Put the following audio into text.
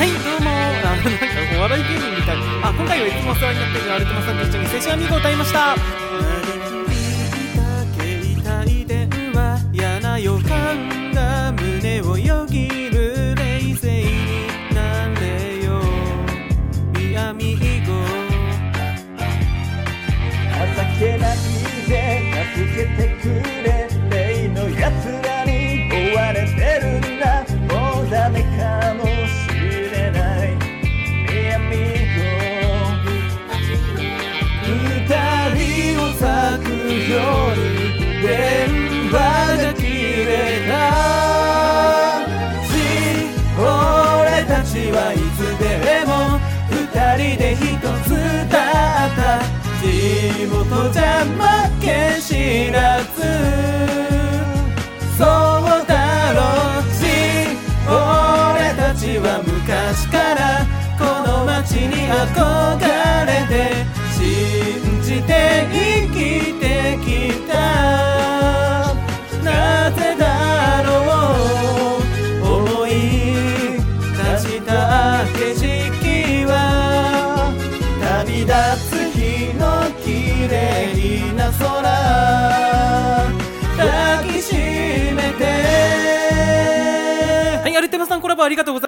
はいどうもなんかお笑い芸人みたい。今回はいつもお世話になっているアルテマさんと一緒に青春アミーゴを歌いました。嫌な予感が胸をよぎる。冷静になれよミアミーゴ。 情けないで助けてくれ。例のやつらに追われてるんだ。もうダメかもしれないミアミーゴ。二人を咲くように電話が切れたし、俺たちはいつでも二人で一つだった。地元じゃ負け知らず、そうだろうし、俺たちは昔からこの街に憧れて信じて生きてきた。なぜだろう思い出した景色は旅立つ日の綺麗な空抱きしめて。 はいアルテマさんコラボありがとうございます。